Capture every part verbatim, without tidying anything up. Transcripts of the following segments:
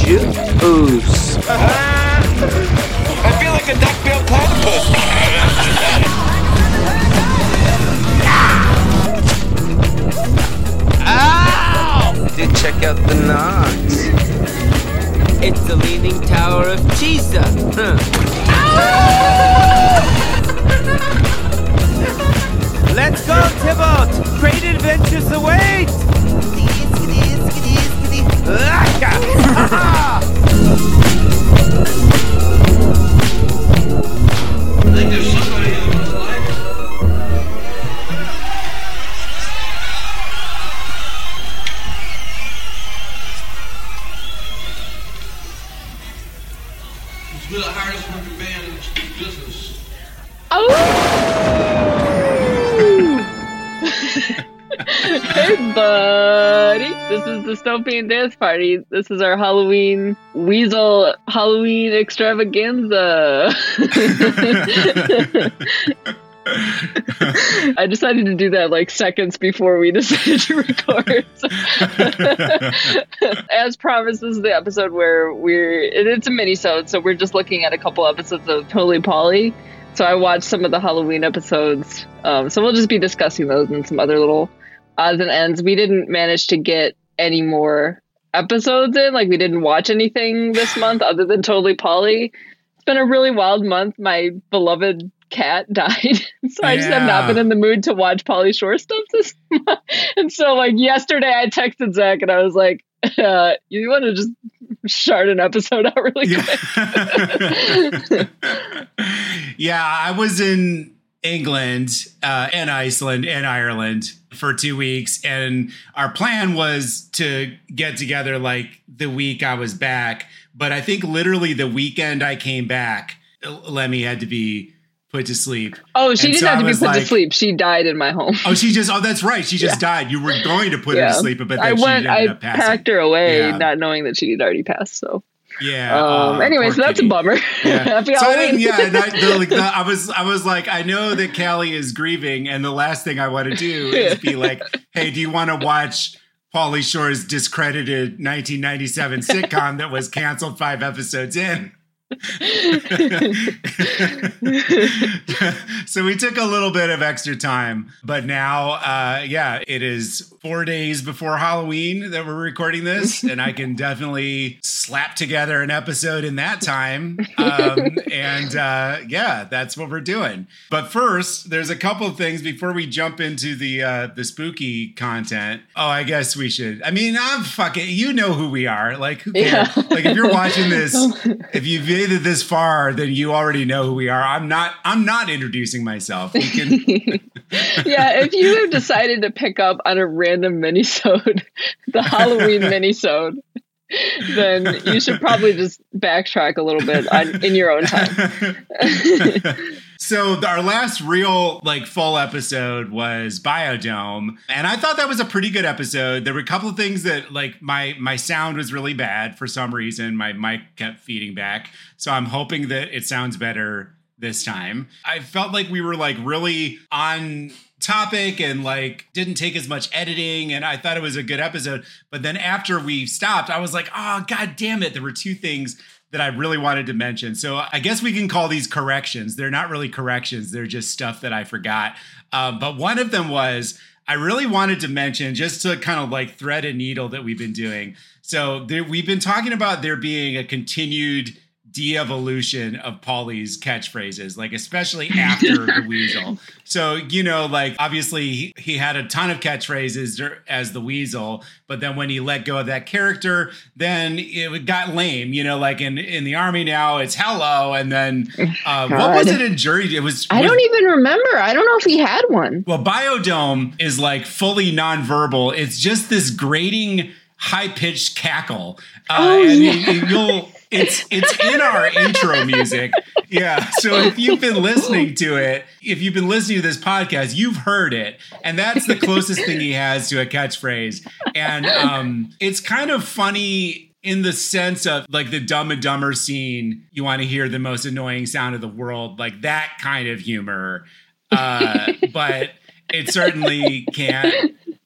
Ooze. I feel like a duck-billed platypus. Ow! Did check out the knots. It's the Leaning Tower of Pisa. Huh. Let's go, Tybalt! Great adventures await! I think there's somebody in his life. It's been the hardest working band in the business. Hey, buddy. This is Dystopian Dance Party. This is our Halloween Weasel Halloween extravaganza. I decided to do that like seconds before we decided to record. As promised, this is the episode where we're, it's a mini-sode, so we're just looking at a couple episodes of Totally Polly. So I watched some of the Halloween episodes. Um, so we'll just be discussing those and some other little odds and ends. We didn't manage to get any more episodes in. Like, we didn't watch anything this month other than Totally Polly. It's been a really wild month. My beloved cat died. So I just have not been in the mood to watch Pauly Shore stuff this month. And so, like, yesterday I texted Zach and I was like, uh, you want to just shard an episode out really quick? Yeah, I was in England uh, and Iceland and Ireland for two weeks. And our plan was to get together like the week I was back. But I think literally the weekend I came back, Lemmy had to be put to sleep. Oh, she and didn't so have to be put like, to sleep. She died in my home. Oh, she just, oh, that's right. She just yeah. died. You were going to put yeah. her to sleep, but then I she went, ended I up passing. packed her away, yeah. not knowing that she had already passed. So, yeah. Um, uh, anyway, so that's kitty. a bummer. Yeah. Happy so I Halloween. didn't, yeah, and I, the, like, the, I was, I was like, I know that Callie is grieving, and the last thing I want to do is be like, hey, do you want to watch Pauly Shore's discredited nineteen ninety-seven sitcom that was canceled five episodes in? So we took a little bit of extra time, but now, uh, yeah, it is four days before Halloween that we're recording this, and I can definitely slap together an episode in that time. Um, and uh, yeah, that's what we're doing. But first, there's a couple of things before we jump into the uh, the spooky content. Oh, I guess we should. I mean, I'm fucking. You know who we are. Like, who cares? Yeah. Like, if you're watching this, if you've made it this far, then you already know who we are. I'm not. I'm not introducing myself. We can. Yeah, if you have decided to pick up on a random minisode, the Halloween minisode, then you should probably just backtrack a little bit on, in your own time. So our last real like full episode was Biodome, and I thought that was a pretty good episode. There were a couple of things that like my my sound was really bad for some reason. My mic kept feeding back, so I'm hoping that it sounds better this time. I felt like we were like really on topic and like didn't take as much editing, and I thought it was a good episode. But then after we stopped, I was like, oh god damn it, there were two things that I really wanted to mention. So I guess we can call these corrections. They're not really corrections. They're just stuff that I forgot. Um, but one of them was, I really wanted to mention, just to kind of like thread a needle that we've been doing. So there, we've been talking about there being a continued de-evolution of Pauly's catchphrases, like especially after the Weasel. So, you know, like obviously he, he had a ton of catchphrases as the Weasel, but then when he let go of that character, then it got lame, you know, like in, in the Army now it's hello. And then uh, what was it in Jury? It was, I was, don't even remember. I don't know if he had one. Well, Biodome is like fully nonverbal. It's just this grating, high-pitched cackle. Uh, oh, and yeah. you, you'll It's it's in our intro music. Yeah. So if you've been listening to it, if you've been listening to this podcast, you've heard it. And that's the closest thing he has to a catchphrase. And um, it's kind of funny in the sense of like the Dumb and Dumber scene. You want to hear the most annoying sound of the world, like that kind of humor. Uh, but it certainly can't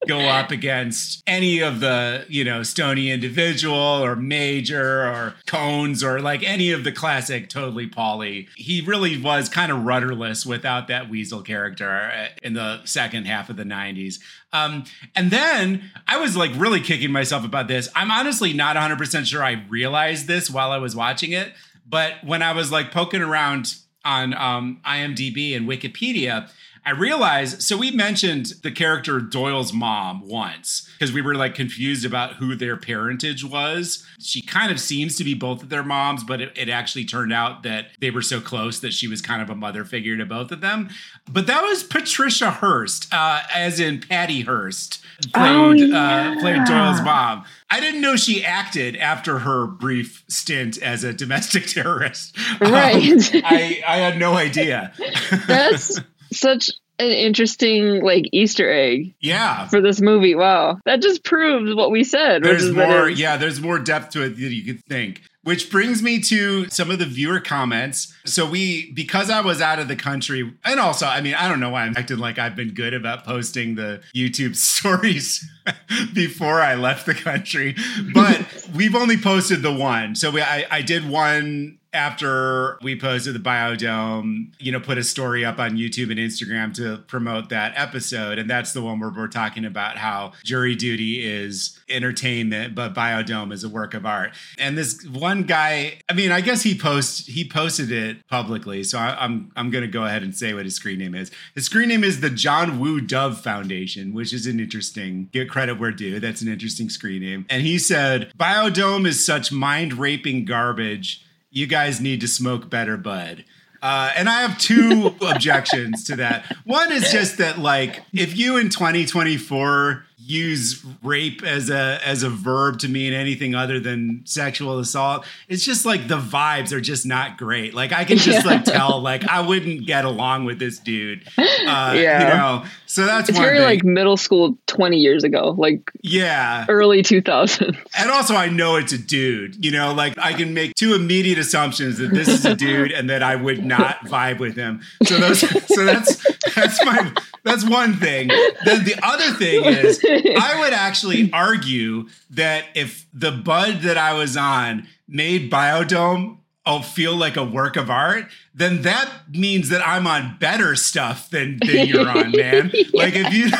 go up against any of the, you know, Stony Individual or Major or Cones or like any of the classic Totally Pauly. He really was kind of rudderless without that Weasel character in the second half of the nineties. Um, and then I was like really kicking myself about this. I'm honestly not one hundred percent sure I realized this while I was watching it. But when I was like poking around on um, IMDb and Wikipedia, I realized, so we mentioned the character Doyle's mom once because we were like confused about who their parentage was. She kind of seems to be both of their moms, but it, it actually turned out that they were so close that she was kind of a mother figure to both of them. But that was Patricia Hearst, uh, as in Patty Hearst, played, oh, yeah. uh, played Doyle's mom. I didn't know she acted after her brief stint as a domestic terrorist. Right. Um, I, I had no idea. That's such an interesting like Easter egg. Yeah. For this movie. Wow. That just proves what we said. There's which is more, is- yeah, there's more depth to it than you could think. Which brings me to some of the viewer comments. So we, because I was out of the country, and also, I mean, I don't know why I'm acting like I've been good about posting the YouTube stories before I left the country, but we've only posted the one. So we, I, I did one after we posted the Biodome, you know, put a story up on YouTube and Instagram to promote that episode. And that's the one where we're talking about how Jury Duty is entertainment, but Biodome is a work of art. And this one guy, I mean, I guess he post he posted it publicly. So I, I'm I'm going to go ahead and say what his screen name is. His screen name is the John Woo Dove Foundation, which is an interesting, give credit where due. That's an interesting screen name. And he said, Biodome is such mind-raping garbage. You guys need to smoke better bud. Uh, and I have two objections to that. One is just that, like, if you in twenty twenty-four use rape as a as a verb to mean anything other than sexual assault, it's just like the vibes are just not great. Like I can just like tell, like I wouldn't get along with this dude. Uh, yeah, you know. So that's it's one very thing. like middle school twenty years ago, like yeah, early two thousands. And also, I know it's a dude. You know, like I can make two immediate assumptions that this is a dude and that I would not vibe with him. So those, so that's that's my that's one thing. Then the other thing is, I would actually argue that if the bud that I was on made Biodome oh, feel like a work of art, then that means that I'm on better stuff than, than you're on, man. Yeah. Like if you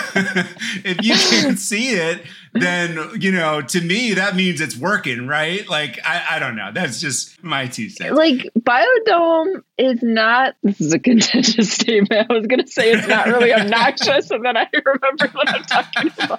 if you can't see it, then, you know, to me, that means it's working, right? Like, I, I don't know. That's just my two cents. Like, Biodome is not, this is a contentious statement. I was going to say it's not really obnoxious, and then I remember what I'm talking about.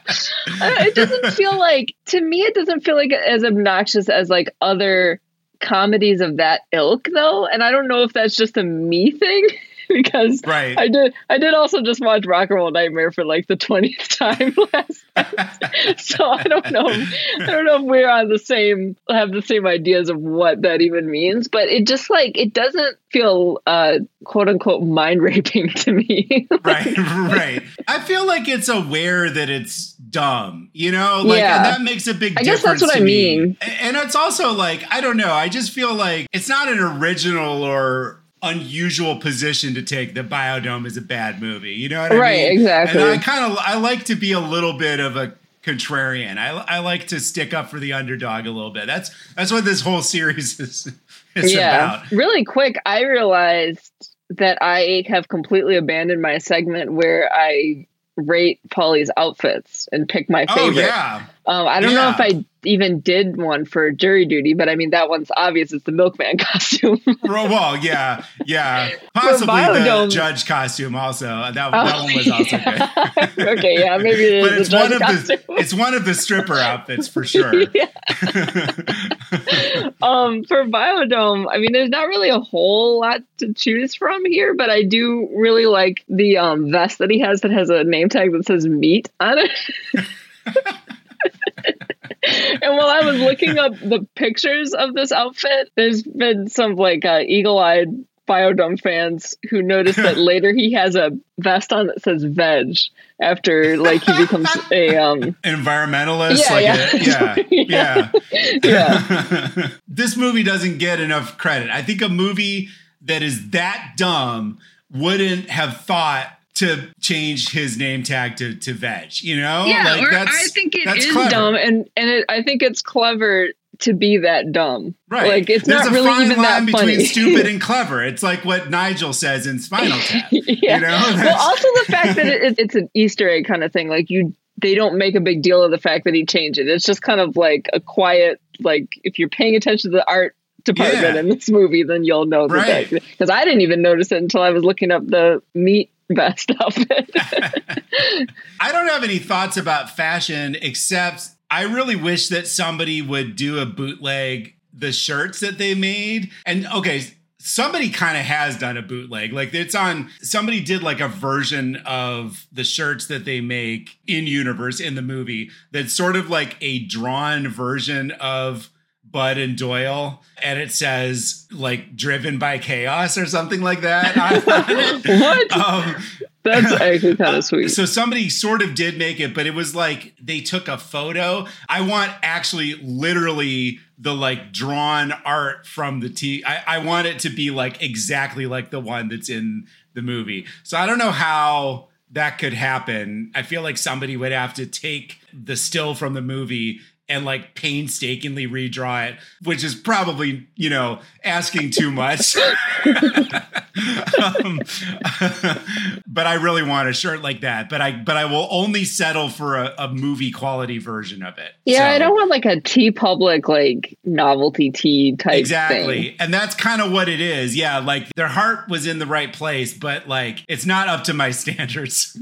It doesn't feel like, to me, it doesn't feel like as obnoxious as, like, other comedies of that ilk, though. And I don't know if that's just a me thing. Because right. I did I did also just watch Rock and Roll Nightmare for like the twentieth time last night. So I don't know I don't know if we're on the same have the same ideas of what that even means, but it just like it doesn't feel uh quote unquote mind raping to me. Right, right. I feel like it's aware that it's dumb, you know? Like yeah. and that makes a big I difference. guess that's what to I me. mean. And it's also like, I don't know, I just feel like it's not an original or unusual position to take that Biodome is a bad movie. You know what I right, mean? Right, exactly. And I kind of, I like to be a little bit of a contrarian. I, I like to stick up for the underdog a little bit. That's, that's what this whole series is, is yeah. about. Really quick, I realized that I have completely abandoned my segment where I rate Paulie's outfits and pick my favorite. Oh, yeah. Um, I don't yeah. know if I even did one for Jury Duty, but I mean, that one's obvious. It's the milkman costume. Well, yeah, yeah. Possibly the judge costume also. That, that oh, one was also yeah. good. Okay, yeah, maybe it but is it's one of costume. the it's one of the stripper outfits for sure. um, for Biodome, I mean, there's not really a whole lot to choose from here, but I do really like the um, vest that he has that has a name tag that says meat on it. And while I was looking up the pictures of this outfit, there's been some like uh, eagle-eyed Biodome fans who noticed that later he has a vest on that says veg after like he becomes a um environmentalist. Yeah, like yeah. A, yeah, yeah, yeah. This movie doesn't get enough credit. I think a movie that is that dumb wouldn't have thought to change his name tag to, to Veg, you know? Yeah, like, or that's, I think it that's is clever. dumb, and, and it, I think it's clever to be that dumb. Right. Like, it's There's not a really fine even line that between funny. stupid and clever. It's like what Nigel says in Spinal Tap. Yeah. You know? Well, That's- also the fact that it, it's an Easter egg kind of thing. Like, you, they don't make a big deal of the fact that he changed it. It's just kind of like a quiet, like, if you're paying attention to the art department Yeah. in this movie, then you'll know that. Right. Because I didn't even notice it until I was looking up the meat vest outfit. I don't have any thoughts about fashion, except I really wish that somebody would do a bootleg the shirts that they made. And okay, somebody kind of has done a bootleg. Like, it's on, somebody did like a version of the shirts that they make in universe in the movie that's sort of like a drawn version of Bud and Doyle, and it says like "driven by chaos" or something like that. What? Um, That's actually kind of sweet. So somebody sort of did make it, but it was like they took a photo. I want actually literally the like drawn art from the T. I, I want it to be like exactly like the one that's in the movie. So I don't know how that could happen. I feel like somebody would have to take the still from the movie and like painstakingly redraw it, which is probably, you know, asking too much. um, but I really want a shirt like that. But I but I will only settle for a, a movie quality version of it. Yeah, So- I don't want like a T Public like novelty tea type Exactly. thing. And that's kind of what it is. Yeah, like their heart was in the right place, but like it's not up to my standards.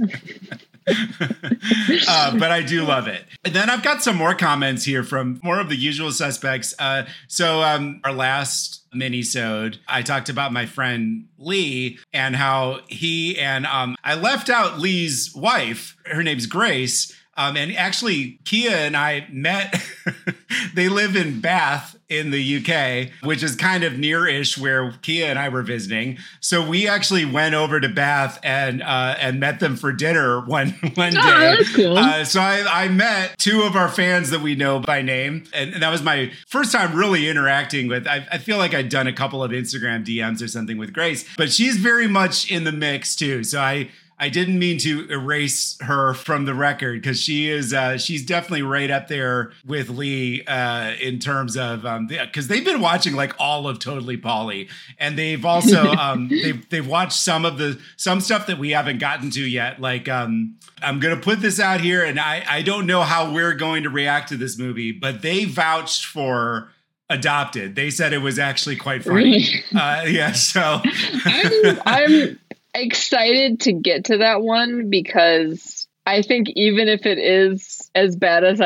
uh, but I do love it. And then I've got some more comments here from more of the usual suspects. Uh, so um, our last mini-sode, I talked about my friend Lee and how he and um, I left out Lee's wife. Her name's Grace. Um, and actually, Kia and I met. They live in Bath in the U K, which is kind of near-ish where Kia and I were visiting. So we actually went over to Bath and uh, and met them for dinner one one day. Oh, that's cool. Uh, so I, I met two of our fans that we know by name, and, and that was my first time really interacting with. I, I feel like I'd done a couple of Instagram D Ms or something with Grace, but she's very much in the mix too. So I. I didn't mean to erase her from the record because she is uh, she's definitely right up there with Lee uh, in terms of um, because they've been watching like all of Totally Polly, and they've also um, they've they've watched some of the some stuff that we haven't gotten to yet. Like um, I'm gonna put this out here, and I I don't know how we're going to react to this movie, but they vouched for Adopted. They said it was actually quite funny. Really? Uh, yeah, so I'm, I'm excited to get to that one because I think even if it is as bad as I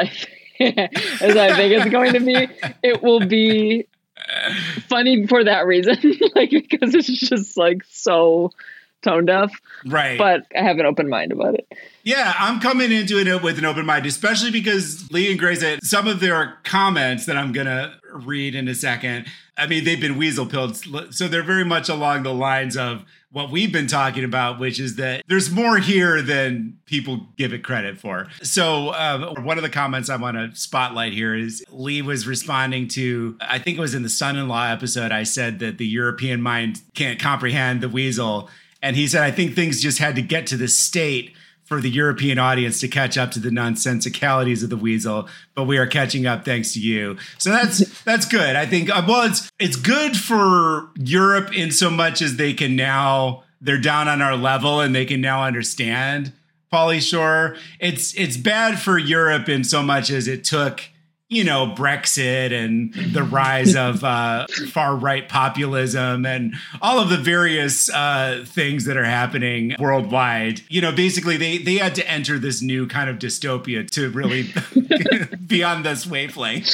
as I think it's going to be, it will be funny for that reason. Like, because it's just like so tone deaf. right. But I have an open mind about it. Yeah, I'm coming into it with an open mind, especially because Lee and Grace had some of their comments that I'm going to read in a second. I mean, they've been weasel pilled, so they're very much along the lines of what we've been talking about, which is that there's more here than people give it credit for. So uh, one of the comments I want to spotlight here is Lee was responding to, I think it was in the son-in-law episode, I said that the European mind can't comprehend the weasel. And he said, I think things just had to get to this state for the European audience to catch up to the nonsensicalities of the weasel, but we are catching up thanks to you. So that's that's good. I think, uh, well, it's it's good for Europe in so much as they can now, they're down on our level and they can now understand Pauly Shore. It's it's bad for Europe in so much as it took, you know, Brexit and the rise of uh, far-right populism and all of the various uh, things that are happening worldwide. You know, basically they, they had to enter this new kind of dystopia to really be on this wavelength.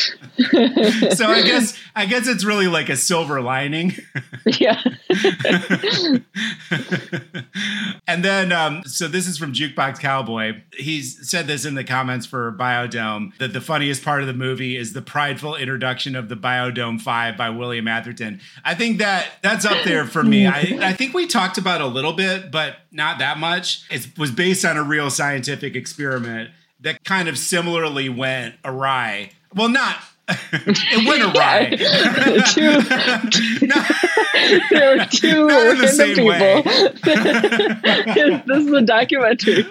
So I guess I guess it's really like a silver lining. Yeah. And then, um, so this is from Jukebox Cowboy. He's said this in the comments for Biodome, that the funniest part of the movie is the prideful introduction of the Biodome five by William Atherton. I think that that's up there for me. I, I think we talked about it a little bit, but not that much. It was based on a real scientific experiment that kind of similarly went awry. Well, not It went awry. two, not, there were two not in the random same way. people. This is a documentary.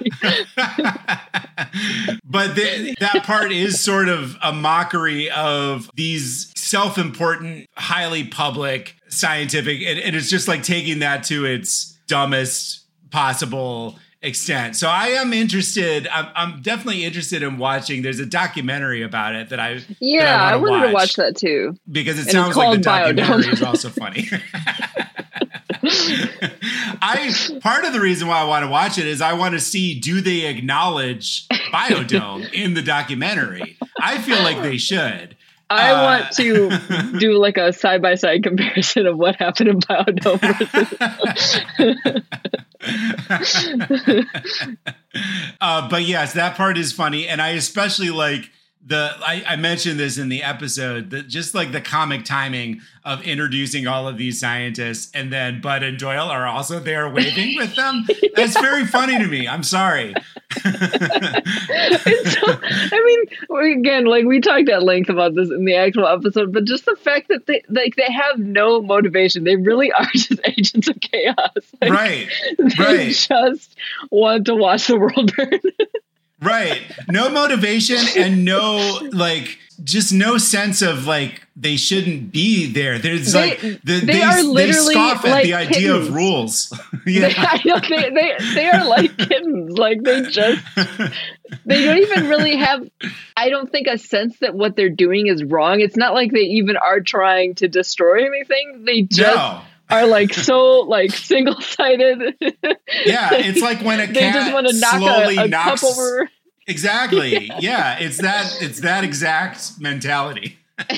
But the, that part is sort of a mockery of these self-important, highly public, scientific, and, and it's just like taking that to its dumbest possible extent. So I am interested. I'm, I'm definitely interested in watching. There's a documentary about it that I yeah that I, I wanted watch to watch that too because it and sounds like the documentary Biodome. is also funny. I part of the reason why I want to watch it is I want to see, do they acknowledge Biodome in the documentary? I feel like they should. I Uh, want to do like a side by side comparison of what happened in Biodome versus. uh, but yes, that part is funny, and I especially like the. I, I mentioned this in the episode that just like the comic timing of introducing all of these scientists, and then Bud and Doyle are also there waving with them. Yeah. That's very funny to me. I'm sorry. It's so, I mean, again, like we talked at length about this in the actual episode, but just the fact that they like they have no motivation. They really are just agents of chaos. Like, right. They Right. just want to watch the world burn. Right. No motivation and no, like, just no sense of, like, they shouldn't be there. There's, They- like, the, they they, are they literally scoff at like the idea kittens. of rules. They, Yeah. I know, they, they, they are like kittens. Like they just, they don't even really have, I don't think, a sense that what they're doing is wrong. It's not like they even are trying to destroy anything. They just No. are like so like single-sided. Yeah, it's like when a They cat just want to knock slowly a, a knocks. cup over. Exactly. Yeah, it's that. It's that exact mentality.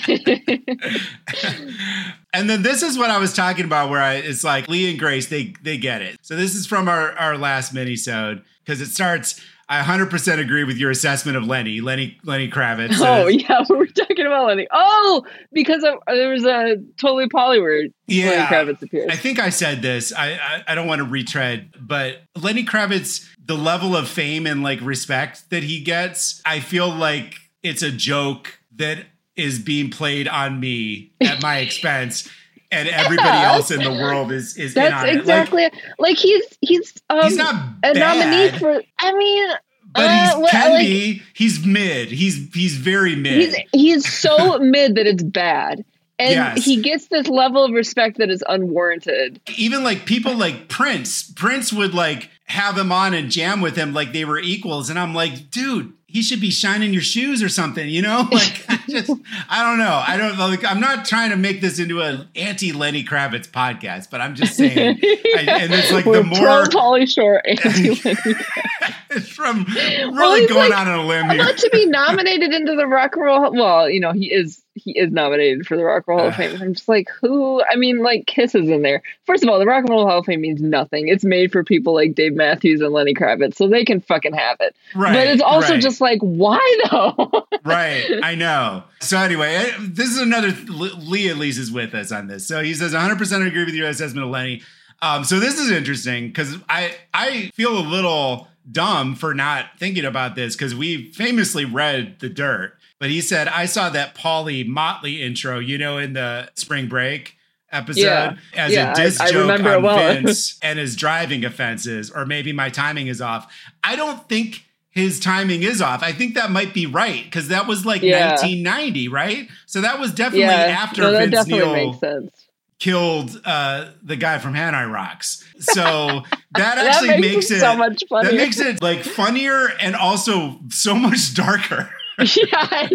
And then this is what I was talking about, where I, it's like Lee and Grace, they they get it. So this is from our our last minisode because it starts. I one hundred percent agree with your assessment of Lenny, Lenny, Lenny Kravitz. Oh Uh, yeah, we were talking about Lenny. Oh, because of, there was a Totally Polly where Yeah. Lenny Kravitz appears. I think I said this. I, I I don't want to retread, but Lenny Kravitz, the level of fame and like respect that he gets, I feel like it's a joke that is being played on me at my expense, and everybody Yeah. else in the world is is in That's on it. Like, exactly like, he's he's um he's not a bad, nominee for. I mean, but uh, he well, can like, be. He's mid. He's he's very mid. He's he's so mid that it's bad, and Yes. he gets this level of respect that is unwarranted. Even like people like Prince, Prince would like have him on and jam with him like they were equals. And I'm like, dude, he should be shining your shoes or something, you know? Like, I just, I don't know. I don't like, I'm not trying to make this into an anti Lenny Kravitz podcast, but I'm just saying. I, and it's like We're the more, pro Polly Shore, anti Lenny. it's from really Well, he's going like- on a limb here. About to be nominated into the Rock and Roll. Well, you know, he is he is nominated for the Rock and Roll Hall of Fame. I'm just like, who? I mean, like, Kiss is in there. First of all, the Rock and Roll Hall of Fame means nothing. It's made for people like Dave Matthews and Lenny Kravitz, so they can fucking have it. Right, But it's also right. just like, why though? Right, I know. So anyway, I- this is another, Lee at least is with us on this. So he says, one hundred percent agree with your assessment of Lenny. Um, so this is interesting because I, I feel a little dumb for not thinking about this because we famously read The Dirt. But he said, I saw that Pauly Motley intro, you know, in the Spring Break episode Yeah. as Yeah, a diss I- I joke remember it on well. Vince and his driving offenses, or maybe my timing is off. I don't think his timing is off. I think that might be right because that was like Yeah. nineteen ninety, right? So that was definitely yeah, after no, that Vince definitely Neil makes sense. killed uh, the guy from Hanai Rocks. So that That actually makes makes it it so much funnier. That makes it like funnier and also so much darker. Yeah, I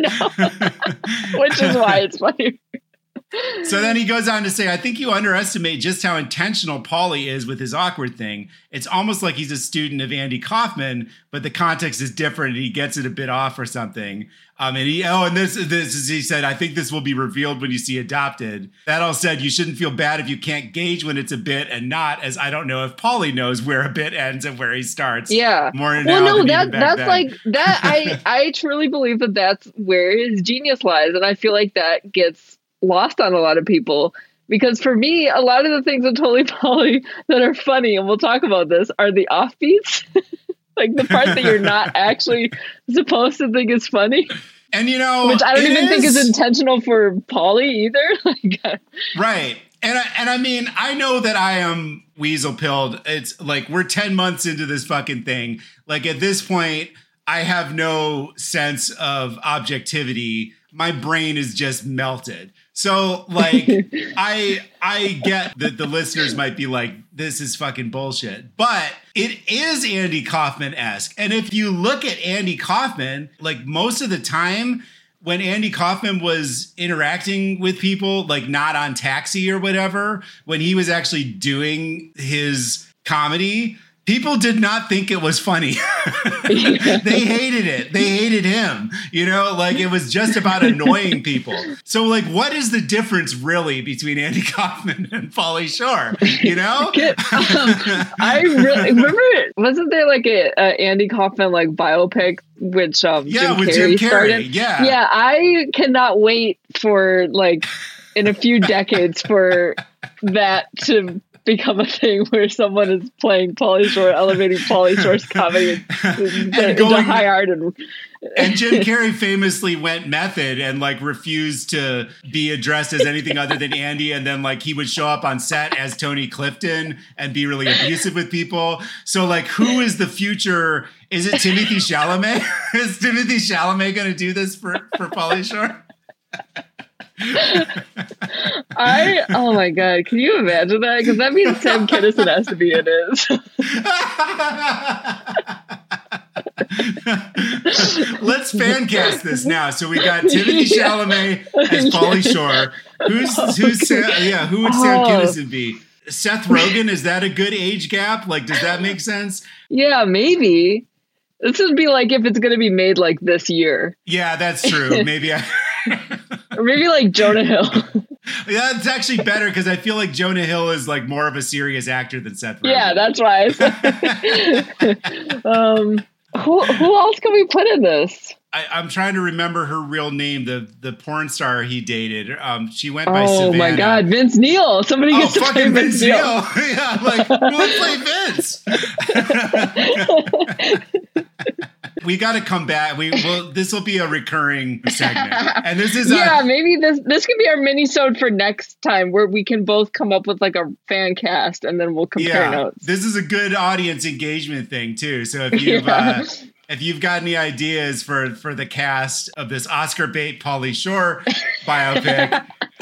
know. Which is why it's funny. So then he goes on to say, I think you underestimate just how intentional Pauly is with his awkward thing. It's almost like he's a student of Andy Kaufman, but the context is different and he gets it a bit off or something. Um, and he, oh, and this, this is, he said, I think this will be revealed when you see Adopted. That all said, you shouldn't feel bad if you can't gauge when it's a bit and not, as I don't know if Pauly knows where a bit ends and where he starts. Yeah. More Well, now no, than that even back that's then. like that. I I truly believe that that's where his genius lies, and I feel like that gets lost on a lot of people. Because for me, a lot of the things in Totally Polly that are funny, and we'll talk about this, are the offbeats. Like the part that you're not actually supposed to think is funny. And, you know, which I don't even is, think is intentional for Polly either. Like, right. And I, and I mean, I know that I am weasel pilled. It's like we're ten months into this fucking thing. Like at this point, I have no sense of objectivity. My brain is just melted. So like I I get that the listeners might be like, this is fucking bullshit. But it is Andy Kaufman-esque. And if you look at Andy Kaufman, like most of the time when Andy Kaufman was interacting with people, like not on Taxi or whatever, when he was actually doing his comedy, people did not think it was funny. They hated it. They hated him. You know, like it was just about annoying people. So like, what is the difference really between Andy Kaufman and Pauly Shore? You know? um, I really remember, wasn't there like a, a Andy Kaufman like biopic, which um, yeah, Jim with Carrey Jim Carrey. started? Yeah. Yeah, I cannot wait for like in a few decades for that to become a thing where someone is playing Pauly Shore, elevating Pauly Shore's comedy and, and going high art. And, and Jim Carrey famously went method and like refused to be addressed as anything other than Andy. And then like he would show up on set as Tony Clifton and be really abusive with people. So like, who is the future? Is it Timothy Chalamet? Is Timothy Chalamet going to do this for, for Pauly Shore? I oh my god, can you imagine that? Because that means Sam Kinison has to be in it. Let's fan cast this now. So we got Timothy Chalamet as Pauly Shore. Who's who's Sam, yeah? Who would Sam Oh. Kinison be? Seth Rogen? Is that a good age gap? Like, does that make sense? Yeah, maybe. This would be like if it's going to be made like this year, Yeah, that's true. Maybe I. or maybe like Jonah Hill. Yeah, it's actually better because I feel like Jonah Hill is like more of a serious actor than Seth Rogen. Yeah, that's right. um, who who else can we put in this? I, I'm trying to remember her real name. The the porn star he dated. Um, she went by Oh Savannah. my god, Vince Neil! Somebody Oh, gets to play fucking Vince Vince Neil. Neil. Yeah, like, who would play Vince? We got to come back. We will. This will be a recurring segment, and this is Yeah, a, maybe this this could be our mini-sode for next time, where we can both come up with like a fan cast, and then we'll compare yeah. notes. This is a good audience engagement thing too. So if you've Yeah. uh, if you've got any ideas for for the cast of this Oscar bait Pauly Shore biopic,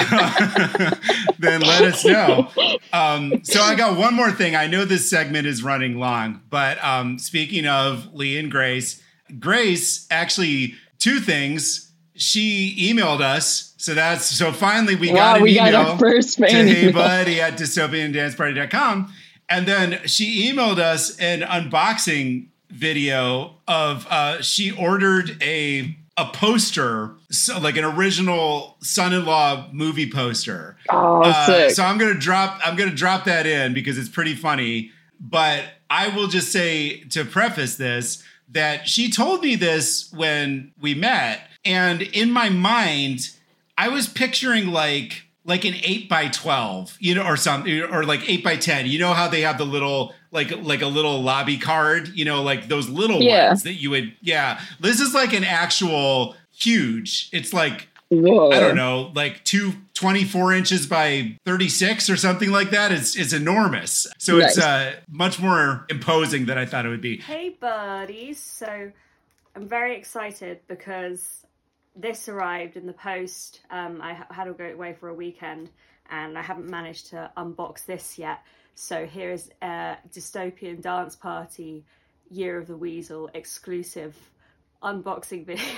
then let us know. Um, so I got one more thing. I know this segment is running long, but um, speaking of Lee and Grace, Grace actually two things. She emailed us, so that's so finally we Wow, got an we got email our first to fan Hey email. Buddy at dystopian dance party dot com, and then she emailed us an unboxing video of uh, she ordered a a poster, so like an original Son-in-Law movie poster. Oh, Uh, sick! so I'm gonna drop I'm gonna drop that in because it's pretty funny. But I will just say to preface this that she told me this when we met, and in my mind, I was picturing like like an eight by twelve, you know, or something, or like eight by ten. You know how they have the little like like a little lobby card, you know, like those little Yeah. ones that you would. Yeah, this is like an actual huge. It's like Whoa. I don't know, like two twenty-four inches by thirty-six or something like that. It's it's enormous. So it's Nice. uh, much more imposing than I thought it would be. Hey buddies, so I'm very excited because this arrived in the post. Um, I ha- had to go away for a weekend and I haven't managed to unbox this yet. So here is a Dystopian Dance Party Year of the Weasel exclusive unboxing video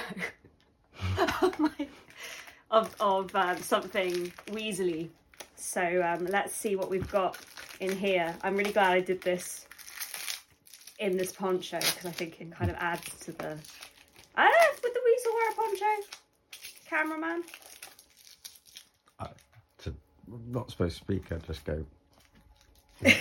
of, my, of, of um, something weaselly. So um, let's see what we've got in here. I'm really glad I did this in this poncho because I think it kind of adds to the... I don't know, would the weasel wear a poncho? Cameraman? Uh, to, I'm not supposed to speak, I just go like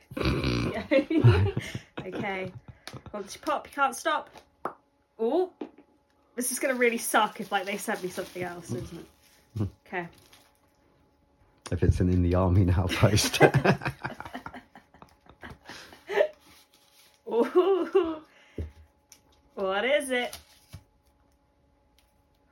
that. Okay. Once you pop, you can't stop. Ooh. This is going to really suck if like they sent me something else, isn't it? Okay. If it's an in the army now post. Ooh. What is it?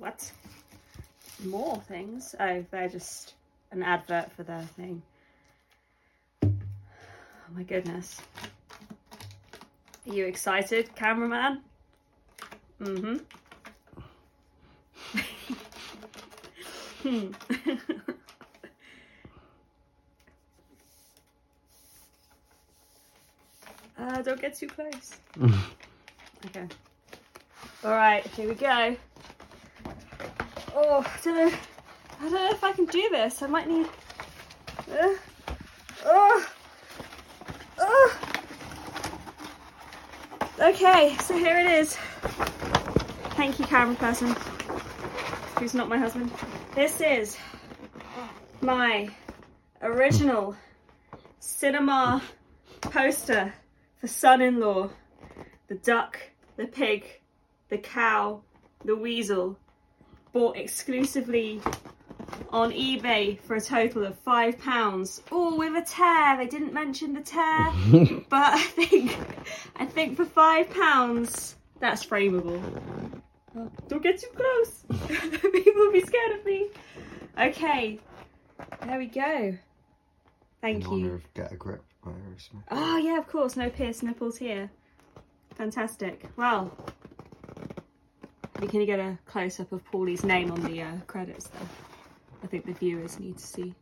what? More things? Oh, they're just an advert for their thing. Oh my goodness. Are you excited, cameraman? Mm-hmm. hmm. uh, don't get too close. Okay. Alright, here we go. Oh, I don't know. I don't know if I can do this. I might need. Uh, oh, oh. Okay, so here it is. Thank you, camera person, who's not my husband. This is my original cinema poster for Son-in-Law. The duck, the pig, the cow, the weasel. Bought exclusively on eBay for a total of five pounds. Oh, with a tear. They didn't mention the tear, but I think I think for five pounds that's frameable. Oh, don't get too close. People will be scared of me. Okay, there we go. Thank In you. honor of Get a Grip by Aerosmith. Oh yeah, of course. No pierced nipples here. Fantastic. Well. We can get a close-up of Paulie's name on the uh, credits, though. I think the viewers need to see.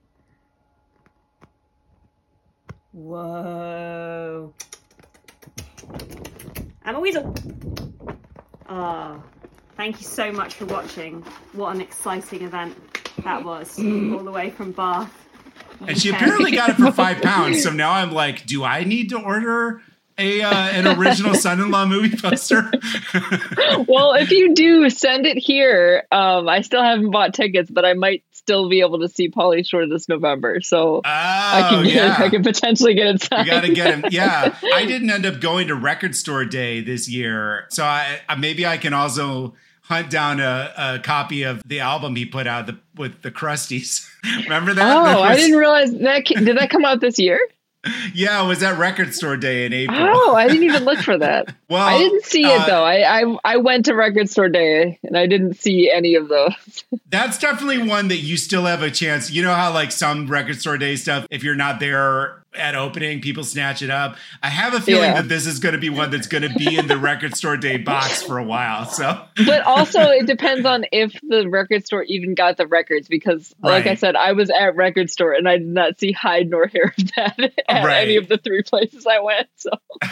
Whoa. I'm a weasel. Ah, oh, thank you so much for watching. What an exciting event that was, all the way from Bath. And she apparently got it for five pounds. So now I'm like, do I need to order a uh, an original Son-in-Law movie poster? Well, if you do, send it here. Um, I still haven't bought tickets, but I might still be able to see Pauly Shore this November. So oh, I can get, yeah. I can potentially get it signed. You got to get him. Yeah, I didn't end up going to Record Store Day this year, so I, I maybe I can also hunt down a, a copy of the album he put out the, with the Crusties. Remember that? Oh, that was, I didn't realize that. Did that come out this year? Yeah, it was at Record Store Day in April. Oh, I didn't even look for that. Well, I didn't see it uh, though. I, I I went to Record Store Day and I didn't see any of those. That's definitely one that you still have a chance. You know how like some Record Store Day stuff, if you're not there at opening, people snatch it up. I have a feeling yeah. that this is going to be one that's going to be in the Record Store Day box for a while. So, but also it depends on if the record store even got the records, because like right. I said, I was at Record Store and I did not see hide nor hair of that at right. any of the three places I went. So.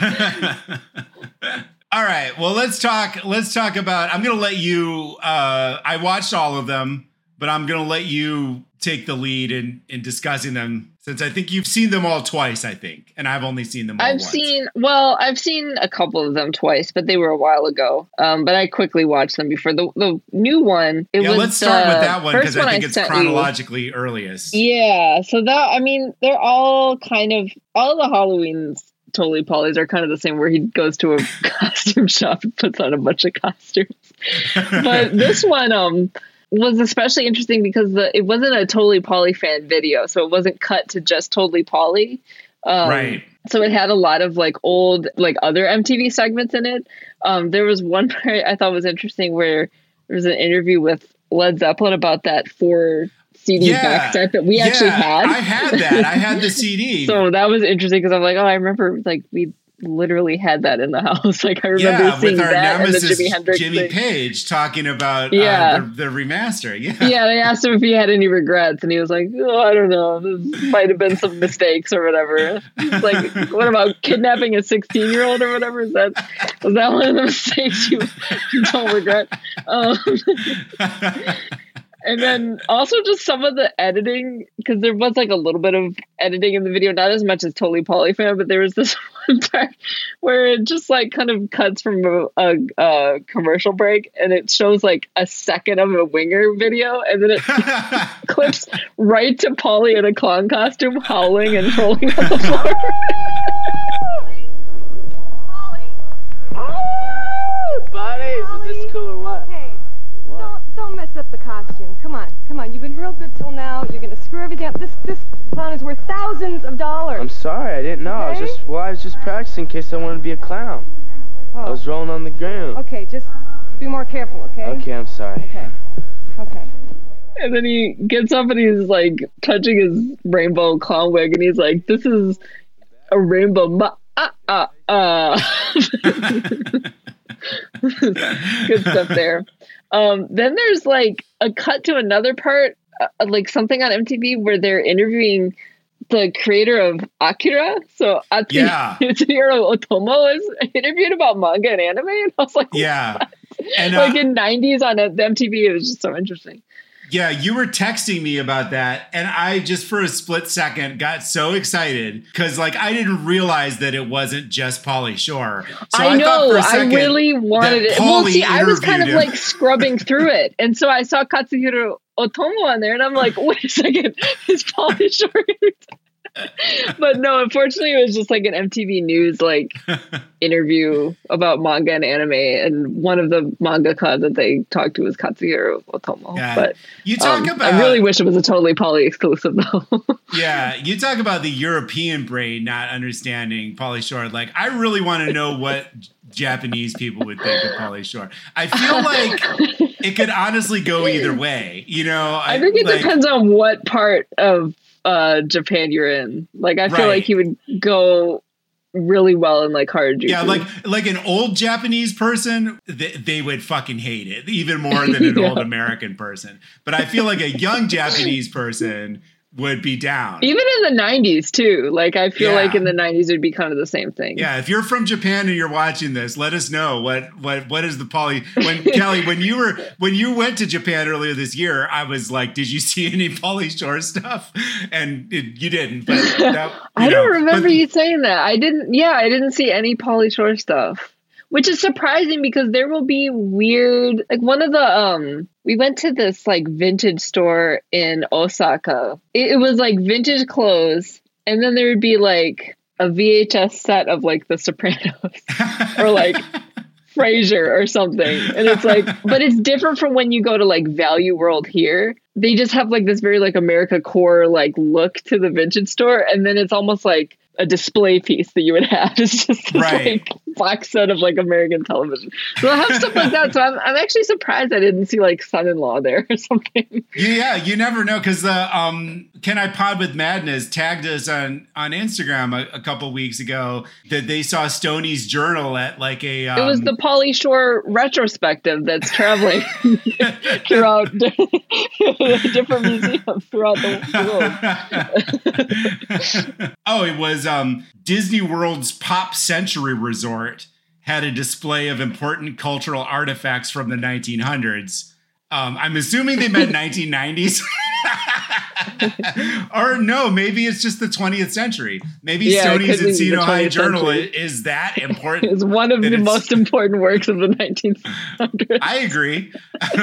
All right. Well, let's talk. Let's talk about. I'm going to let you. Uh, I watched all of them, but I'm going to let you take the lead in in discussing them, since I think you've seen them all twice. I think, and I've only seen them all I've once. seen. Well, I've seen a couple of them twice, but they were a while ago. Um, but I quickly watched them before the the new one. It yeah, was let's start the with that one because I think I it's chronologically you. earliest. Yeah. So that I mean, they're all kind of all the Halloweens. Totally Pauly's are kind of the same, where he goes to a costume shop and puts on a bunch of costumes. But this one um was especially interesting because the it wasn't a Totally Pauly fan video, so it wasn't cut to just Totally Pauly. Um, right. So it had a lot of like old like other M T V segments in it. Um, there was one part I thought was interesting where there was an interview with Led Zeppelin about that four C D yeah, back set that we yeah, actually had. I had that. I had the C D. So that was interesting because I'm like, oh, I remember like we literally had that in the house. Like I remember yeah, seeing with our that and the nemesis, Jimi Hendrix Jimmy thing. Page, talking about yeah. uh, the, the remaster. Yeah. yeah, they asked him if he had any regrets, and he was like, oh, I don't know. This might have been some mistakes or whatever. Like, what about kidnapping a sixteen-year-old or whatever? Is that was that one of the mistakes you, you don't regret? Um, And then also just some of the editing, because there was like a little bit of editing in the video, not as much as Totally Pauly fan, but there was this one part where it just like kind of cuts from a, a, a commercial break and it shows like a second of a Winger video and then it clips right to Pauly in a clown costume howling and rolling on the floor. Buddies, is this cool or what? Hey, don't, don't mess up the costume. Come on, come on. You've been real good till now. You're gonna screw everything up. This this clown is worth thousands of dollars. I'm sorry, I didn't know. Okay? I was just well, I was just practicing in case I wanted to be a clown. Oh. I was rolling on the ground. Okay, just Be more careful, okay? Okay, I'm sorry. Okay. Okay. And then he gets up and he's like touching his rainbow clown wig, and he's like, "This is a rainbow." Ma- ah, ah, ah. Good stuff there. Um, then there's like a cut to another part, uh, like something on M T V where they're interviewing the creator of Akira. So Atsuhiro Yeah. Otomo is interviewed about manga and anime, and I was like, Yeah. what? And, uh, like in nineties on the M T V, it was just so interesting. Yeah, you were texting me about that, and I just for a split second got so excited because, like, I didn't realize that it wasn't just Pauly Shore. So I I, thought know. for a I second really wanted that it. Well, Pauly see, I was kind of interviewed like him. scrubbing through it, and so I saw Katsuhiro Otomo on there, and I'm like, wait a second, is Pauly Shore? But no, unfortunately, it was just like an M T V News like interview about manga and anime, and one of the mangaka that they talked to was Katsuhiro Otomo. Yeah. But You talk um, about- I really wish it was a totally Pauly exclusive though. Yeah, you talk about the European brain not understanding Pauly Shore. Like, I really want to know what Japanese people would think of Pauly Shore. I feel like it could honestly go either way. You know, I think it like, depends on what part of uh, Japan you're in. Like, I feel Right. like he would go really well in like Harajuku. Yeah, like like an old Japanese person, they, they would fucking hate it even more than an Yeah. old American person. But I feel like a young Japanese person would be down. Even in the nineties too. Like, I feel Yeah. like in the nineties it would be kind of the same thing. Yeah, if you're from Japan and you're watching this, let us know what what what is the Pauly. When Kelly, when you were when you went to Japan earlier this year, I was like, did you see any Pauly Shore stuff? And it, you didn't. But that, you I don't know, remember but- you saying that. I didn't. Yeah, I didn't see any Pauly Shore stuff, which is surprising because there will be weird. Like one of the um, we went to this like vintage store in Osaka. It, it was like vintage clothes, and then there would be like a V H S set of like The Sopranos or like Frasier or something. And it's like, but it's different from when you go to like Value World here. They just have like this very like America core like look to the vintage store, and then it's almost like a display piece that you would have. It's just this Right. like box set of like American television. So I have stuff like that. So I'm I'm actually surprised I didn't see like Son-in-Law there or something. Yeah, you never know because the um, Can I Pod with Madness tagged us on on Instagram a, a couple weeks ago that they saw Stoney's journal at like a. Um, It was the Pauly Shore retrospective that's traveling throughout different museums throughout the world. Oh, it was um, Disney World's Pop Century Resort had a display of important cultural artifacts from the nineteen hundreds. Um, I'm assuming they meant nineteen nineties. Or no, maybe it's just the twentieth century. Maybe Yeah, it Stoney's could be the Encino High twentieth Journal century. is that important. It's one of that the it's- most important works of the nineteen hundreds. I agree.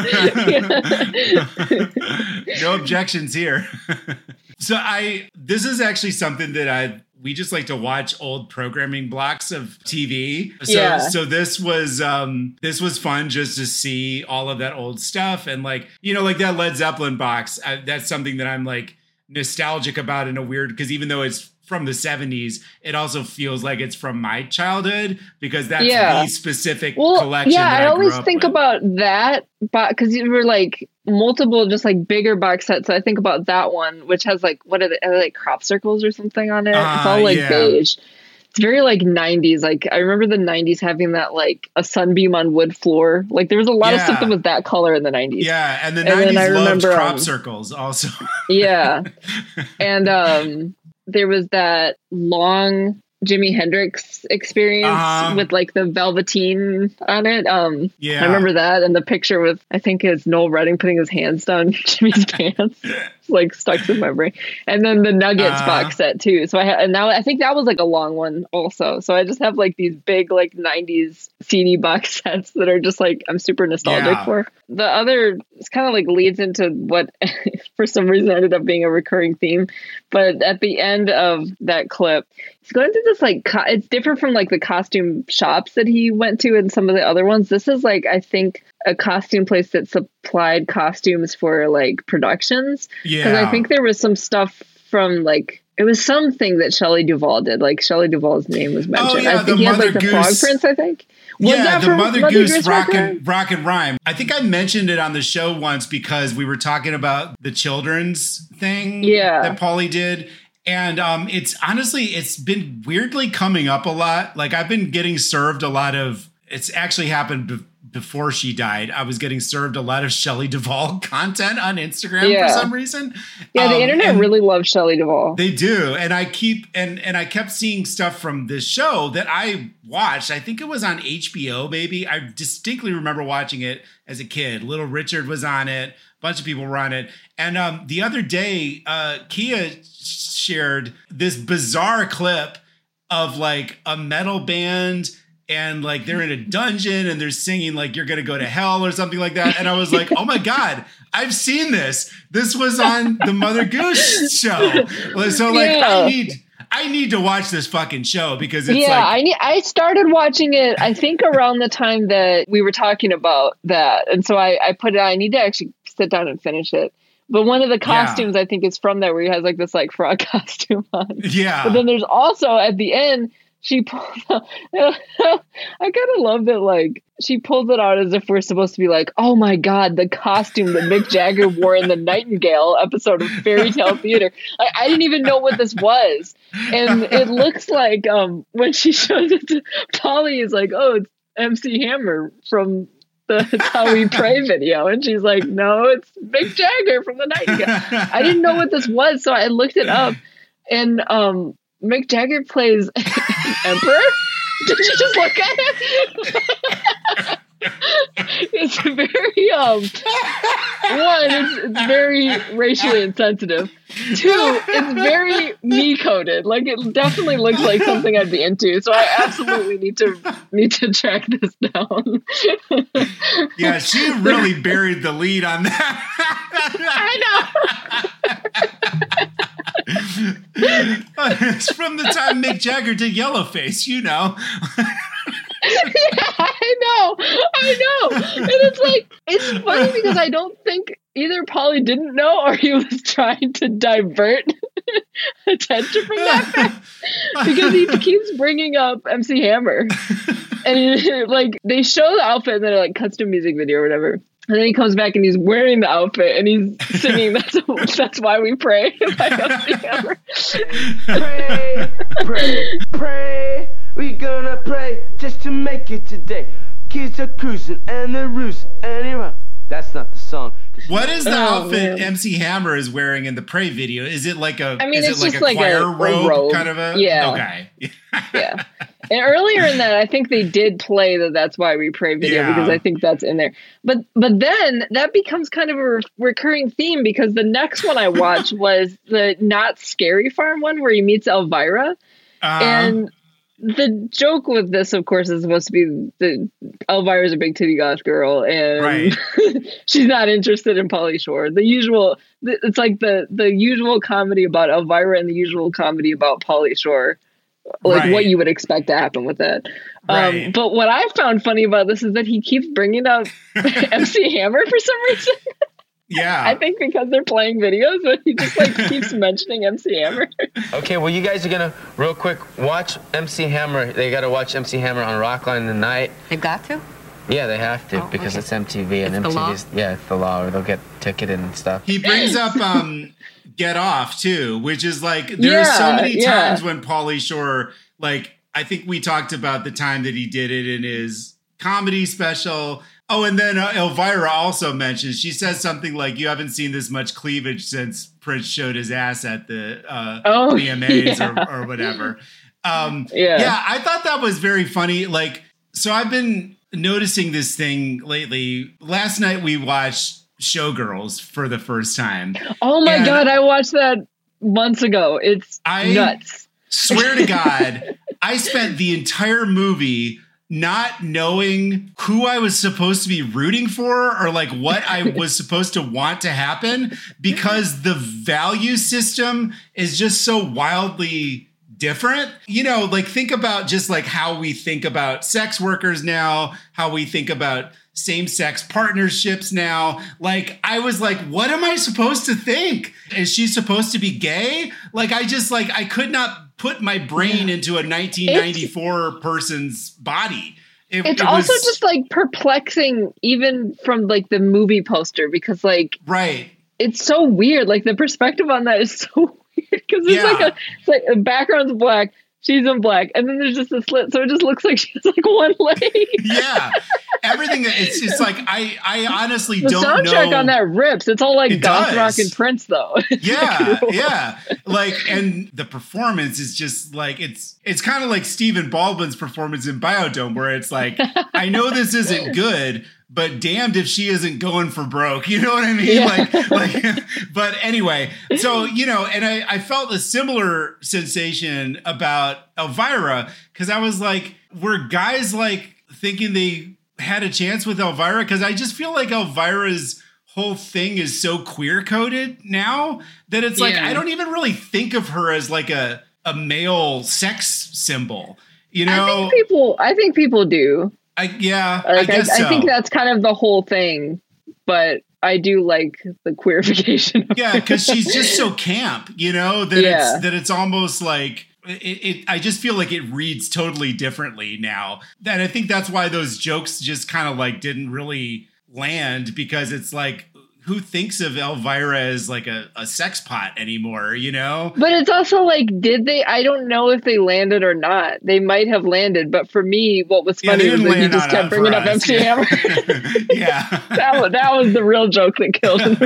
No objections here. So I this is actually something that I we just like to watch old programming blocks of T V. So Yeah. so this was um this was fun just to see all of that old stuff and like you know like that Led Zeppelin box. I, that's something that I'm like nostalgic about in a weird because even though it's from the seventies, it also feels like it's from my childhood because that's Yeah. the specific Well, collection. yeah, that I I always grew up think with. about that because you were like multiple, just like bigger box sets. So I think about that one, which has like what are they, are they like crop circles or something on it? It's Uh, all like yeah. beige. It's very like nineties. Like I remember the nineties having that like a sunbeam on wood floor. Like there was a lot of Yeah. stuff that was that color in the nineties. Yeah, and the And then nineties I loved remember, crop um, circles also. Yeah. And um there was that long Jimi Hendrix experience Uh-huh. with like the velveteen on it. Um Yeah. I remember that, and the picture with I think it's Noel Redding putting his hands down Jimmy's pants. It's like stuck in my brain. And then the Nuggets Uh. box set too. So I had and now I think that was like a long one also. So I just have like these big like nineties C D box sets that are just like I'm super nostalgic Yeah. for. The other it's kind of like leads into what for some reason ended up being a recurring theme. But at the end of that clip, he's going through this like co- it's different from like the costume shops that he went to and some of the other ones. This is like I think a costume place that supplied costumes for like productions. Because Yeah. I think there was some stuff from like it was something that Shelley Duvall did. Like Shelley Duvall's name was mentioned. Oh, yeah, I think the he had like Mother the Frog Goose. Prince. I think Was yeah, that the from Mother, Mother Goose, Goose rock Rock and, rock and Rhyme. I think I mentioned it on the show once because we were talking about the children's thing Yeah. that Pauly did. And um, it's honestly, it's been weirdly coming up a lot. Like I've been getting served a lot of, it's actually happened be- before she died. I was getting served a lot of Shelley Duvall content on Instagram Yeah. for some reason. Yeah, the Um, internet and- really loves Shelley Duvall. They do. And I keep and and I kept seeing stuff from this show that I watched. I think it was on H B O, maybe. I distinctly remember watching it as a kid. Little Richard was on it. A bunch of people were on it. And um, the other day, uh, Kia shared this bizarre clip of like a metal band and like they're in a dungeon and they're singing like you're gonna go to hell or something like that. And I was like, oh my God, I've seen this. This was on the Mother Goose show. So like Yeah. I need I need to watch this fucking show because it's yeah, like I need. I started watching it. I think around the time that we were talking about that, and so I, I put it. I need to actually sit down and finish it. But one of the costumes I think is from that, where he has like this like frog costume on. Yeah. But then there's also at the end she pulls out. I kind of love that. Like she pulls it out as if we're supposed to be like, oh my God, the costume that Mick Jagger wore in the Nightingale episode of Fairy Tale Theater. I, I didn't even know what this was. And it looks like um, when she shows it to Pauly, is like, oh, it's M C Hammer from the It's How We Pray video. And she's like, no, it's Mick Jagger from the Nightingale. I didn't know what this was, so I looked it up. And um, Mick Jagger plays Emperor. Did you just look at it? It's very um one, it's, it's very racially insensitive. Two, it's very me coded. Like it definitely looks like something I'd be into. So I absolutely need to need to track this down. yeah, she really buried the lead on that. I know. It's from the time Mick Jagger did Yellowface, you know. Yeah, I know, I know, and it's like it's funny because I don't think either Pauly didn't know or he was trying to divert attention from that fact because he keeps bringing up M C Hammer, and he, like they show the outfit and then like custom music video or whatever, and then he comes back and he's wearing the outfit and he's singing "That's That's Why We Pray" by M C Hammer. Pray, pray, pray. We gonna pray just to make it today. Kids are cruising and they're roosting anyway. That's not the song. What is the Oh, outfit man. M C Hammer is wearing in the Pray video? Is it like a I mean, is it's it like just a like choir a- a robe, robe. kind of a Yeah. okay. Yeah. And earlier in that, I think they did play the "That's Why We Pray" video Yeah. because I think that's in there. But but then that becomes kind of a re- recurring theme because the next one I watched was the Not Scary Farm one where he meets Elvira. Uh, And the joke with this, of course, is supposed to be that Elvira's a big titty goth girl, and Right. she's not interested in Pauly Shore. The usual, it's like the the usual comedy about Elvira and the usual comedy about Pauly Shore, like Right. what you would expect to happen with that. Right. Um, but what I found funny about this is that he keeps bringing up M C Hammer for some reason. yeah. I think because they're playing videos, but he just like keeps mentioning M C Hammer. Okay, well, you guys are gonna real quick watch M C Hammer. They gotta watch M C Hammer on Rockline tonight. They've got to? Yeah, they have to Oh, because okay. it's M T V and It's the law? M T V's. Yeah, it's the law, or they'll get ticketed and stuff. He brings up um Get Off too, which is like there are so Yeah, many yeah. times when Pauly Shore, like I think we talked about the time that he did it in his comedy special. Oh, and then uh, Elvira also mentions, she says something like, you haven't seen this much cleavage since Prince showed his ass at the uh, Oh, V M As yeah. or, or whatever. Um, Yeah. yeah, I thought that was very funny. Like, so I've been noticing this thing lately. Last night we watched Showgirls for the first time. Oh my And God, I watched that months ago. It's I- nuts. Swear to God, I spent the entire movie not knowing who I was supposed to be rooting for or like what I was supposed to want to happen because the value system is just so wildly different. You know, like think about just like how we think about sex workers now, how we think about same-sex partnerships now. Like I was like, what am I supposed to think? Is she supposed to be gay? Like I just like I could not put my brain into a nineteen ninety-four person's body. It, It's it also was, just like perplexing, even from like the movie poster, because like right. it's so weird. Like the perspective on that is so weird because it's Yeah. like a it's like the background's black, she's in black, and then there's just a slit, so it just looks like she has like one leg. Yeah, everything. It's just like I, I honestly The don't soundtrack know. on that rips. It's all like It goth does. rock and Prince though. Yeah, yeah. Like, and the performance is just like it's it's kind of like Stephen Baldwin's performance in Biodome, where it's like, I know this isn't good, but damned if she isn't going for broke. You know what I mean? Yeah. Like, like. But anyway, so you know, and I, I felt a similar sensation about Elvira because I was like, were guys like thinking they had a chance with Elvira? Because I just feel like Elvira's whole thing is so queer coded now that it's like Yeah. I don't even really think of her as like a a male sex symbol. You know, I think people. I think people do. I yeah, Like, I, I guess I so. think that's kind of the whole thing. But I do like the queerification. Of Yeah, because she's just so camp, you know, that Yeah. it's that it's almost like it, it. I just feel like it reads totally differently now. And I think that's why those jokes just kind of like didn't really land because it's like, who thinks of Elvira as like a, a sex pot anymore, you know? But it's also like, did they? I don't know if they landed or not. They might have landed, but for me, what was Yeah, funny they was didn't that he land just on kept it bringing for up us. M C Yeah. Hammer. Yeah. that was that was the real joke that killed him.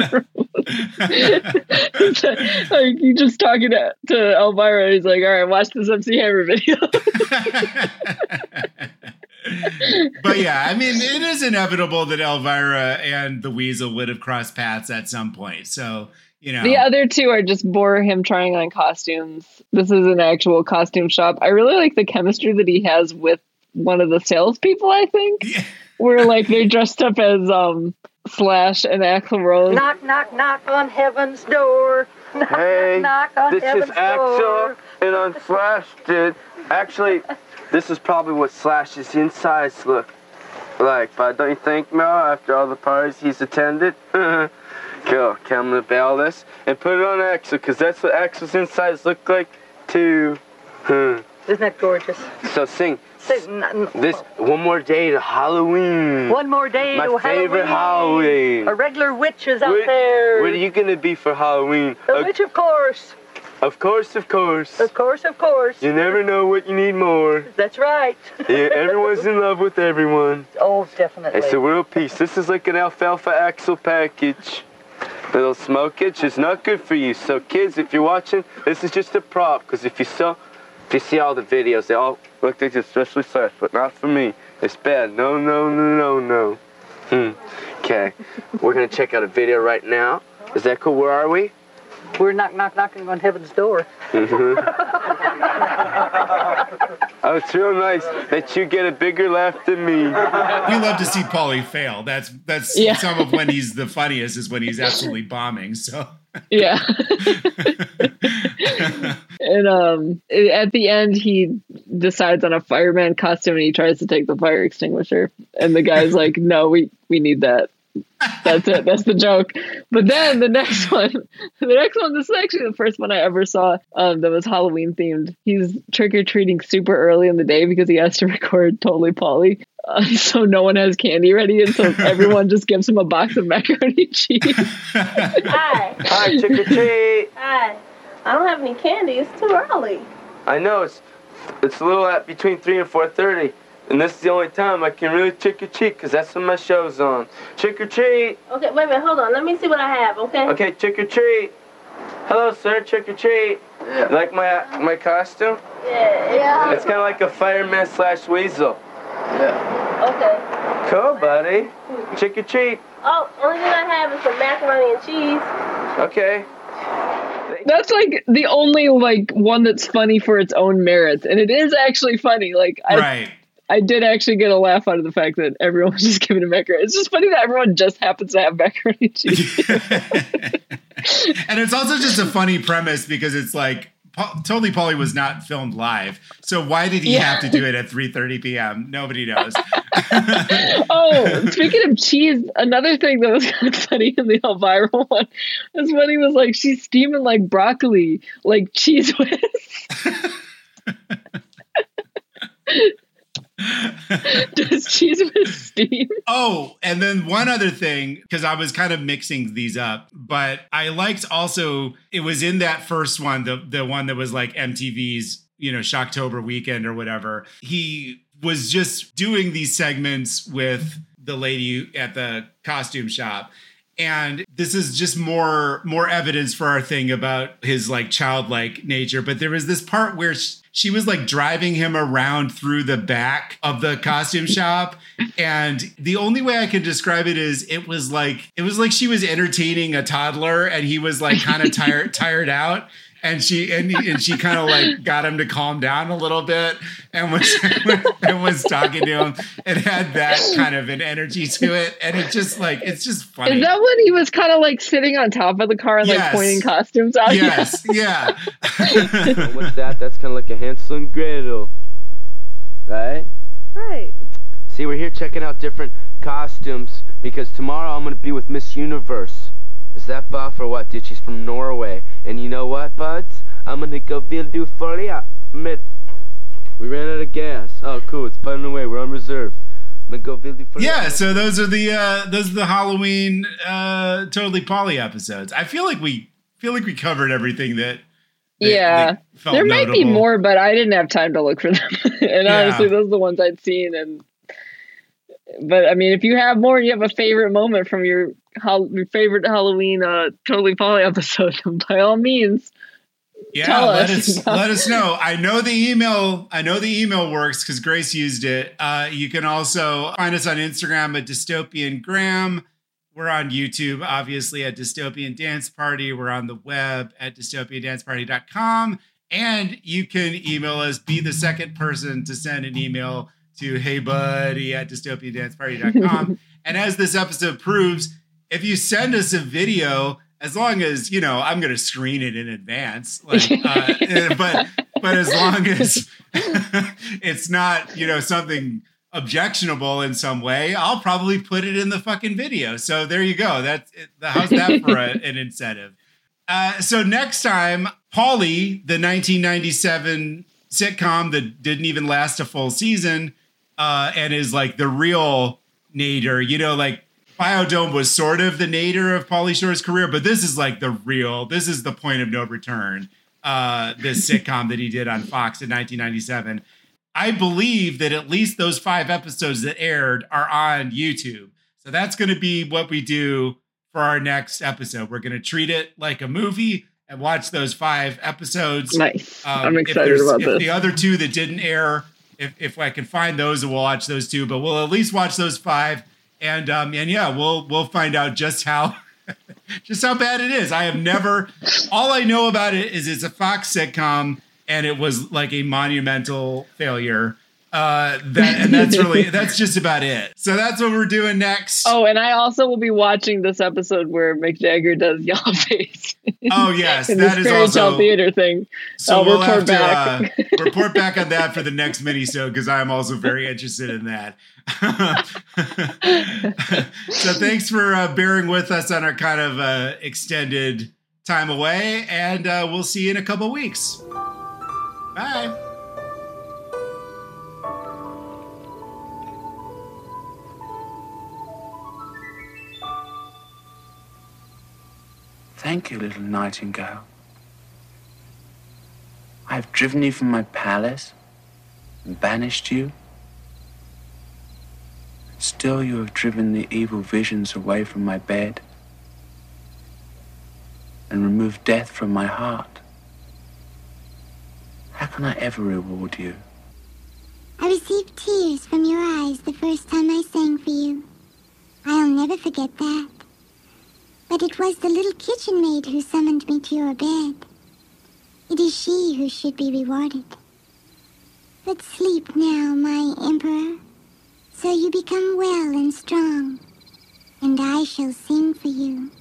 Like he just talking to, to Elvira. He's like, "All right, watch this M C Hammer video." But yeah, I mean, it is inevitable that Elvira and the Weasel would have crossed paths at some point. So, you know. The other two are just bore him trying on costumes. This is an actual costume shop. I really like the chemistry that he has with one of the salespeople, I think. Yeah. Where like they're dressed up as um Slash and Axl Rose. Knock, knock, knock on heaven's door. Knock, Hey, knock on this heaven's is Axel, door. and on Slash, dude. Actually, this is probably what Slash's insides look like, but don't you think, Mel, after all the parties he's attended? Cool, okay, I'm gonna bail this and put it on Axel, because that's what Axel's insides look like, too. Isn't that gorgeous? So sing. Say, n- n- This, one more day to Halloween. One more day My to favorite Halloween. Halloween. A regular witch is out What, there. what are you gonna be for Halloween? A Uh, witch, of course. of course, of course. Of course, of course. You never know what you need more. That's right. Yeah, everyone's in love with everyone. Oh, definitely. It's a world peace. This is like an alfalfa axle package. Little smokage is not good for you. So kids, if you're watching, this is just a prop. Because if you saw, if you see all the videos, they all look like this, especially Slash, but not for me. It's bad. No, no, no, no, no. Hmm. Okay. We're gonna check out a video right now. Is that cool? Where are we? We're knock, knock, knocking on heaven's door. Mm-hmm. Oh, it's real nice that you get a bigger laugh than me. We love to see Paulie fail. That's that's Yeah. some of when he's the funniest is when he's absolutely bombing. So Yeah. And um, at the end, he decides on a fireman costume and he tries to take the fire extinguisher. And the guy's like, "No, we we need that. That's it. That's the joke." But then the next one, the next one, this is actually the first one I ever saw um, that was Halloween themed. He's trick or treating super early in the day because he has to record Totally Polly. Uh, so no one has candy ready, and so everyone just gives him a box of macaroni and cheese. Hi. Hi, trick or treat. Hi. I don't have any candy. It's too early. I know it's it's a little at between three and four thirty, and this is the only time I can really trick or treat because that's when my show's on. Trick or treat. Okay, wait a minute. Hold on. Let me see what I have, okay? Okay, trick or treat. Hello, sir. Trick or treat. You like my my costume? Yeah. Yeah. It's kind of like a fireman slash weasel. Okay. Cool, buddy. Trick or treat. Oh, only thing I have is some macaroni and cheese. Okay. That's like the only like one that's funny for its own merits, and it is actually funny. Like I, right. I did actually get a laugh out of the fact that everyone was just giving him macaroni. It's just funny that everyone just happens to have macaroni and cheese. And it's also just a funny premise because it's like Pa- Totally Polly was not filmed live, so why did he Yeah. have to do it at three thirty p.m.? Nobody knows. Oh, speaking of cheese, another thing that was kind of funny in the Elvira one is when he was like, "She's steaming like broccoli, like cheese whiz." Does cheese with steam? Oh, and then one other thing, because I was kind of mixing these up, but I liked also, it was in that first one, the, the one that was like M T V's, you know, Shocktober weekend or whatever. He was just doing these segments with the lady at the costume shop. And this is just more more evidence for our thing about his like childlike nature. But there was this part where she, she was like driving him around through the back of the costume shop. And the only way I can describe it is it was like it was like she was entertaining a toddler and he was like kind of tired tired out. And she and, and she kind of like got him to calm down a little bit and was and was talking to him. It had that kind of an energy to it, and it just like it's just funny. Is that when he was kind of like sitting on top of the car and Yes. like pointing costumes out? Yes, yeah. And with that, that's kind of like a Hansel and Gretel, right? Right. See, we're here checking out different costumes because tomorrow I'm gonna be with Miss Universe. Is that buff or what, dude? She's from Norway. And you know what, buds? I'm gonna go vildu for ya. Mit. We ran out of gas. Oh, cool. It's putting away. We're on reserve. I'm gonna go vildu for Yeah, so those are the uh, those are the Halloween uh, Totally Polly episodes. I feel like we feel like we covered everything that. that Yeah, that felt there might be notable. more, but I didn't have time to look for them. And Yeah. honestly, those are the ones I'd seen. And but I mean, if you have more, you have a favorite moment from your, hol- your favorite Halloween uh, Totally Polly episode, by all means. Yeah, Tell let us. us let us know. I know the email. I know the email works because Grace used it. Uh, you can also find us on Instagram at Dystopian Graham. We're on YouTube, obviously, at Dystopian Dance Party. We're on the web at dystopian dance party dot com. And you can email us, be the second person to send an email to heybuddy at dystopian dance party dot com. And as this episode proves, if you send us a video, as long as, you know, I'm going to screen it in advance, like, uh, but but as long as it's not, you know, something objectionable in some way, I'll probably put it in the fucking video. So there you go. That's how's that for a, an incentive? Uh, so next time, Polly, the nineteen ninety-seven sitcom that didn't even last a full season, uh, and is like the real nadir, you know, like Biodome was sort of the nadir of Pauly Shore's career, but this is like the real, this is the point of no return, uh, this sitcom that he did on Fox in nineteen ninety-seven. I believe that at least those five episodes that aired are on YouTube. So that's going to be what we do for our next episode. We're going to treat it like a movie and watch those five episodes. Nice. Um, I'm if excited there's- about if this. the other two that didn't air, if, if I can find those, we'll watch those two, but we'll at least watch those five. And, um, and yeah, we'll, we'll find out just how, just how bad it is. I have never, all I know about it is it's a Fox sitcom and it was like a monumental failure. Uh, that, and that's really, that's just about it. So that's what we're doing next. Oh, and I also will be watching this episode where Mick Jagger does Yellow Face. Oh, yes, in that this is fairy tale also- theater thing. So I'll we'll report have to back. uh, report back on that for the next mini-sode because I'm also very interested in that. So thanks for uh, bearing with us on our kind of uh, extended time away, and uh, we'll see you in a couple weeks. Bye. Thank you, little nightingale. I have driven you from my palace and banished you. Still you have driven the evil visions away from my bed and removed death from my heart. How can I ever reward you? I received tears from your eyes the first time I sang for you. I'll never forget that. But it was the little kitchen maid who summoned me to your bed. It is she who should be rewarded. But sleep now, my emperor, so you become well and strong, and I shall sing for you.